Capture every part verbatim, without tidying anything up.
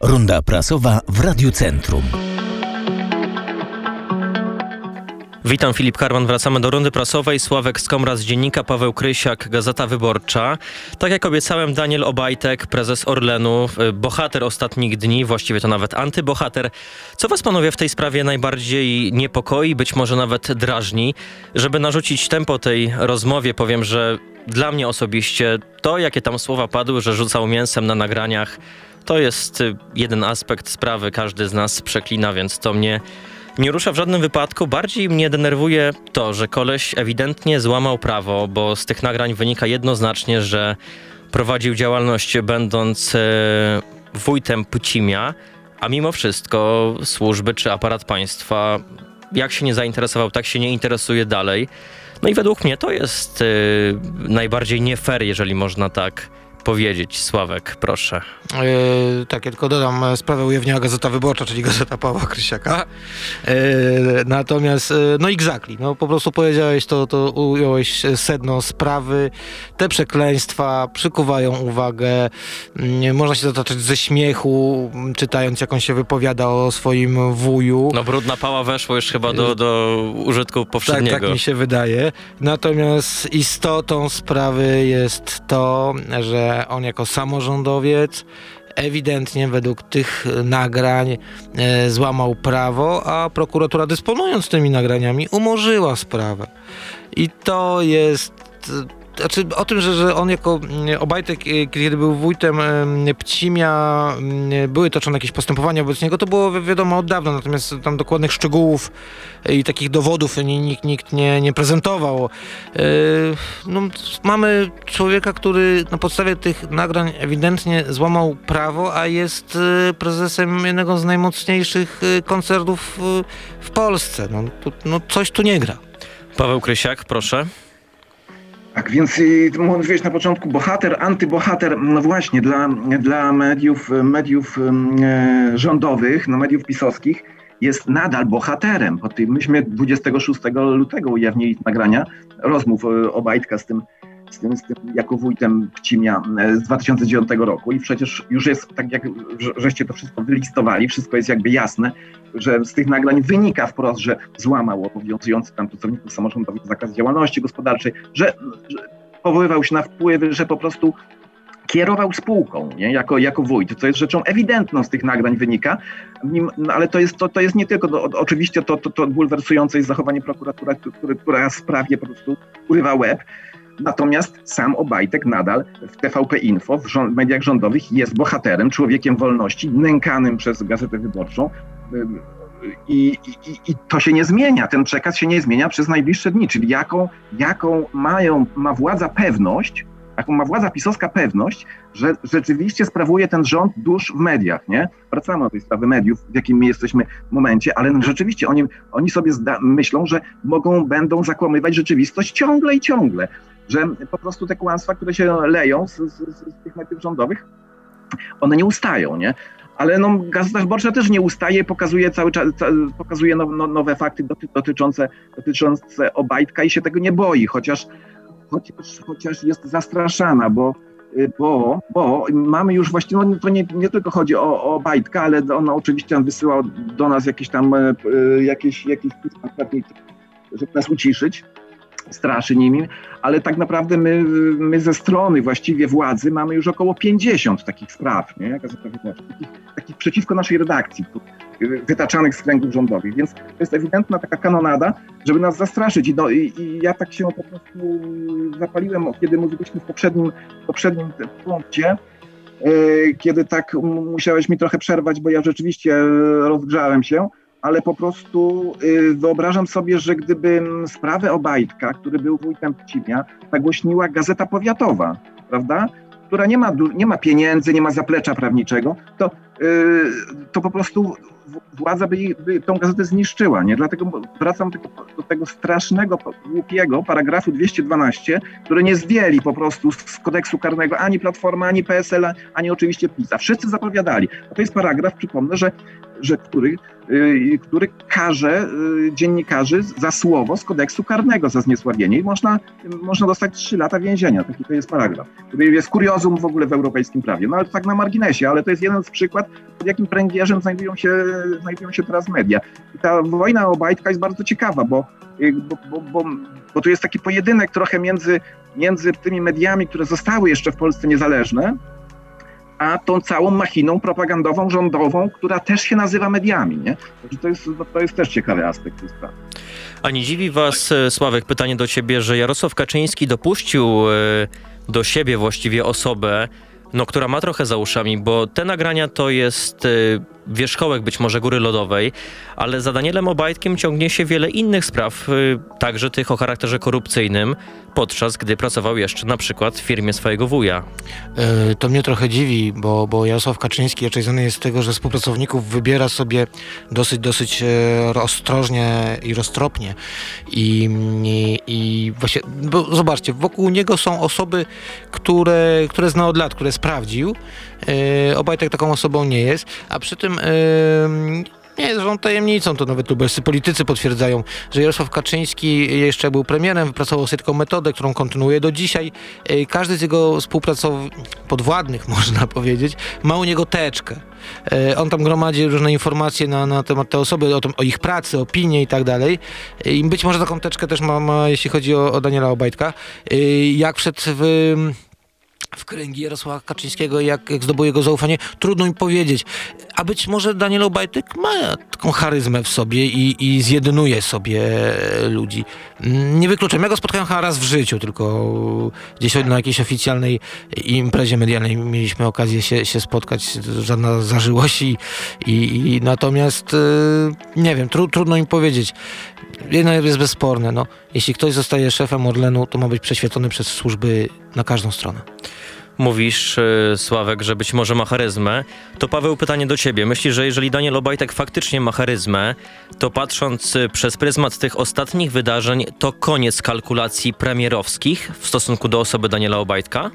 Runda prasowa w Radiu Centrum. Witam, Filip Karman. Wracamy do rundy prasowej. Sławek Skomra z Dziennika, Paweł Krysiak, Gazeta Wyborcza. Tak jak obiecałem, Daniel Obajtek, prezes Orlenu, bohater ostatnich dni, właściwie to nawet antybohater. Co was, panowie, w tej sprawie najbardziej niepokoi, być może nawet drażni? Żeby narzucić tempo tej rozmowie, powiem, że dla mnie osobiście to, jakie tam słowa padły, że rzucał mięsem na nagraniach, to jest jeden aspekt sprawy. Każdy z nas przeklina, więc to mnie nie rusza w żadnym wypadku. Bardziej mnie denerwuje to, że koleś ewidentnie złamał prawo, bo z tych nagrań wynika jednoznacznie, że prowadził działalność będąc e, wójtem Pcimia, a mimo wszystko służby czy aparat państwa jak się nie zainteresował, tak się nie interesuje dalej. No i według mnie to jest e, najbardziej nie fair, jeżeli można tak powiedzieć. Sławek, proszę. Yy, tak, ja tylko dodam, sprawę ujawniała Gazeta Wyborcza, czyli Gazeta Pawła Krysiaka. Yy, natomiast, yy, no exactly, no po prostu powiedziałeś to, to ująłeś sedno sprawy. Te przekleństwa przykuwają uwagę. Yy, można się zataczać ze śmiechu, czytając, jak on się wypowiada o swoim wuju. No brudna pała weszło już chyba do, do użytku powszedniego. Tak, tak mi się wydaje. Natomiast istotą sprawy jest to, że on jako samorządowiec ewidentnie według tych nagrań e, złamał prawo, a prokuratura, dysponując tymi nagraniami, umorzyła sprawę. I to jest... Znaczy, o tym, że, że on jako Obajtek, kiedy był wójtem Pcimia, były toczone jakieś postępowania wobec niego, to było wiadomo od dawna, natomiast tam dokładnych szczegółów i takich dowodów nikt, nikt nie, nie prezentował. No, mamy człowieka, który na podstawie tych nagrań ewidentnie złamał prawo, a jest prezesem jednego z najmocniejszych koncernów w Polsce. No, no coś tu nie gra. Paweł Krysiak, proszę. Tak, więc mówiłeś na początku bohater, antybohater, no właśnie dla, dla mediów, mediów e, rządowych, no mediów pisowskich jest nadal bohaterem. Myśmy dwudziestego szóstego lutego ujawnili nagrania rozmów Obajtka z tym, z tym, z tym jako wójtem Pcimia z dwa tysiące dziewiątego roku i przecież już jest, tak jak żeście to wszystko wylistowali, wszystko jest jakby jasne, że z tych nagrań wynika wprost, że złamał obowiązujący tam pracowników samorządowych zakaz działalności gospodarczej, że, że powoływał się na wpływy, że po prostu kierował spółką, nie? Jako, jako wójt. To jest rzeczą ewidentną, z tych nagrań wynika, no, ale to jest, to, to jest nie tylko, no, oczywiście to, to, to bulwersujące jest zachowanie prokuratury, który, która w sprawie po prostu urywa łeb. Natomiast sam Obajtek nadal w T V P Info, w rząd, mediach rządowych jest bohaterem, człowiekiem wolności, nękanym przez Gazetę Wyborczą i, i, i to się nie zmienia, ten przekaz się nie zmienia przez najbliższe dni, czyli jaką, jaką mają, ma władza pewność, jaką ma władza pisowska pewność, że rzeczywiście sprawuje ten rząd dusz w mediach, nie? Wracamy do tej sprawy mediów, w jakim my jesteśmy momencie, ale rzeczywiście oni, oni sobie zda- myślą, że mogą, będą zakłamywać rzeczywistość ciągle i ciągle, że po prostu te kłamstwa, które się leją z, z, z tych mediów rządowych, one nie ustają, nie? Ale no, Gazeta Wyborcza też nie ustaje, pokazuje cały czas, pokazuje now, no, nowe fakty doty, dotyczące, dotyczące Obajtka i się tego nie boi, chociaż Chociaż, chociaż jest zastraszana, bo, bo, bo mamy już właściwie, no to nie, nie tylko chodzi o, o Obajtka, ale ona oczywiście wysyła do nas jakieś tam jakieś, jakieś żeby nas uciszyć, straszy nimi, ale tak naprawdę my, my ze strony właściwie władzy mamy już około pięćdziesiąt takich spraw, nie? Gazeta Wyborcza, takich, takich przeciwko naszej redakcji, wytaczanych z kręgów rządowych, więc to jest ewidentna taka kanonada, żeby nas zastraszyć i, do, i, i ja tak się po prostu zapaliłem, kiedy mówiliśmy w poprzednim, poprzednim punkcie, yy, kiedy tak musiałeś mi trochę przerwać, bo ja rzeczywiście rozgrzałem się, ale po prostu yy, wyobrażam sobie, że gdyby sprawę Obajtka, który był wójtem Pcimia, nagłośniła Gazeta Powiatowa, prawda? Która nie ma, nie ma pieniędzy, nie ma zaplecza prawniczego, to, yy, to po prostu władza by, by tą gazetę zniszczyła, nie? Dlatego wracam do, do tego strasznego, głupiego paragrafu dwieście dwanaście, który nie zdjęli po prostu z kodeksu karnego ani Platforma, ani P S L, ani oczywiście PiS. A wszyscy zapowiadali. A to jest paragraf, przypomnę, że, że który, yy, który karze yy, dziennikarzy za słowo z kodeksu karnego, za zniesławienie. I można, można dostać trzy lata więzienia. Taki to jest paragraf, który jest kuriozum w ogóle w europejskim prawie. No ale to tak na marginesie, ale to jest jeden z przykład, pod jakim pręgierzem znajdują się, znajdują się teraz media. I ta wojna o Obajtka jest bardzo ciekawa, bo, bo, bo, bo, bo tu jest taki pojedynek trochę między, między tymi mediami, które zostały jeszcze w Polsce niezależne, a tą całą machiną propagandową, rządową, która też się nazywa mediami. Nie? To jest, to jest też ciekawy aspekt tej sprawy. A nie dziwi was, Sławek, pytanie do ciebie, że Jarosław Kaczyński dopuścił do siebie właściwie osobę, no, która ma trochę za uszami, bo te nagrania to jest y, wierzchołek być może góry lodowej, ale za Danielem Obajtkiem ciągnie się wiele innych spraw, y, także tych o charakterze korupcyjnym, podczas gdy pracował jeszcze na przykład w firmie swojego wuja. Yy, to mnie trochę dziwi, bo, bo Jarosław Kaczyński raczej znany jest z tego, że współpracowników wybiera sobie dosyć, dosyć e, ostrożnie i roztropnie. I, i, i właśnie, bo zobaczcie, wokół niego są osoby, które, które zna od lat, które sprawdził. Yy, Obajtek taką osobą nie jest, a przy tym yy, nie jest żadną tajemnicą, to nawet lubelscy politycy potwierdzają, że Jarosław Kaczyński jeszcze był premierem, wypracował sobie taką metodę, którą kontynuuje do dzisiaj. Yy, każdy z jego współpracowników, podwładnych można powiedzieć, ma u niego teczkę. Yy, on tam gromadzi różne informacje na, na temat tej osoby, o, tym, o ich pracy, opinie i tak dalej. I być może taką teczkę też ma, ma jeśli chodzi o, o Daniela Obajtka. Yy, jak wszedł w... w kręgi Jarosława Kaczyńskiego, jak, jak zdobył jego zaufanie, trudno mi powiedzieć. A być może Daniel Obajtek ma taką charyzmę w sobie i, i zjednuje sobie ludzi. Nie wykluczam. Ja go spotkałem chyba raz w życiu, tylko gdzieś na jakiejś oficjalnej imprezie medialnej mieliśmy okazję się, się spotkać. Żadna zażyłość i, i, i natomiast nie wiem, tru, trudno mi powiedzieć. Jedno jest bezsporne. No. Jeśli ktoś zostaje szefem Orlenu, to ma być prześwietlony przez służby na każdą stronę. Mówisz, Sławek, że być może ma charyzmę. To Paweł, pytanie do ciebie. Myślisz, że jeżeli Daniel Obajtek faktycznie ma charyzmę, to patrząc przez pryzmat tych ostatnich wydarzeń, to koniec kalkulacji premierowskich w stosunku do osoby Daniela Obajtka?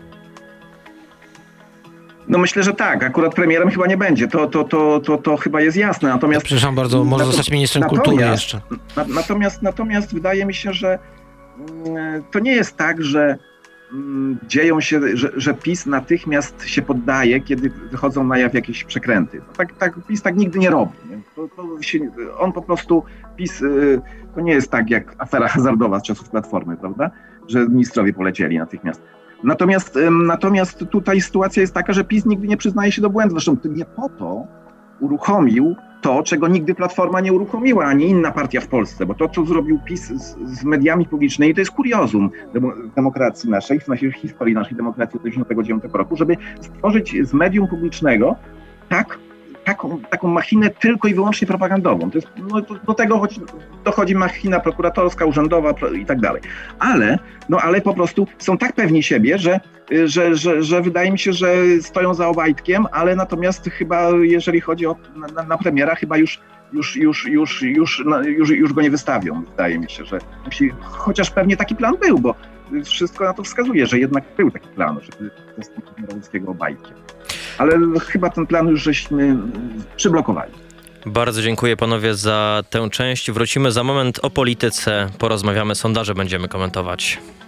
No myślę, że tak. Akurat premierem chyba nie będzie. To, to, to, to, to chyba jest jasne. Natomiast, Przepraszam bardzo, może nato- zostać ministrem kultury jeszcze. Na, natomiast, natomiast wydaje mi się, że mm, to nie jest tak, że mm, dzieją się, że, że PiS natychmiast się poddaje, kiedy wychodzą na jaw jakieś przekręty. No tak, tak, PiS tak nigdy nie robi. Nie? To, to się, on po prostu, PiS, y, to nie jest tak jak afera hazardowa z czasów Platformy, prawda? Że ministrowie polecieli natychmiast. Natomiast, natomiast tutaj sytuacja jest taka, że PiS nigdy nie przyznaje się do błędu. Zresztą nie po to uruchomił to, czego nigdy Platforma nie uruchomiła, ani inna partia w Polsce, bo to, co zrobił PiS z, z mediami publicznymi, to jest kuriozum demokracji naszej, w naszej historii naszej demokracji od tysiąc dziewięćset dziewięćdziesiątego dziewiątego roku, żeby stworzyć z medium publicznego tak, taką, taką machinę tylko i wyłącznie propagandową. To jest, no, to, do tego chodzi, dochodzi machina prokuratorska, urzędowa i tak dalej. Ale, no, ale po prostu są tak pewni siebie, że, że, że, że wydaje mi się, że stoją za Obajtkiem, ale natomiast chyba, jeżeli chodzi o na, na premiera, chyba już Już, już, już, już, no, już, już go nie wystawią, wydaje mi się, że musi, chociaż pewnie taki plan był, bo wszystko na to wskazuje, że jednak był taki plan, żeby zastąpić Morawieckiego Obajtkiem. Ale chyba ten plan już żeśmy przyblokowali. Bardzo dziękuję panowie za tę część. Wrócimy za moment o polityce, porozmawiamy, sondaże będziemy komentować.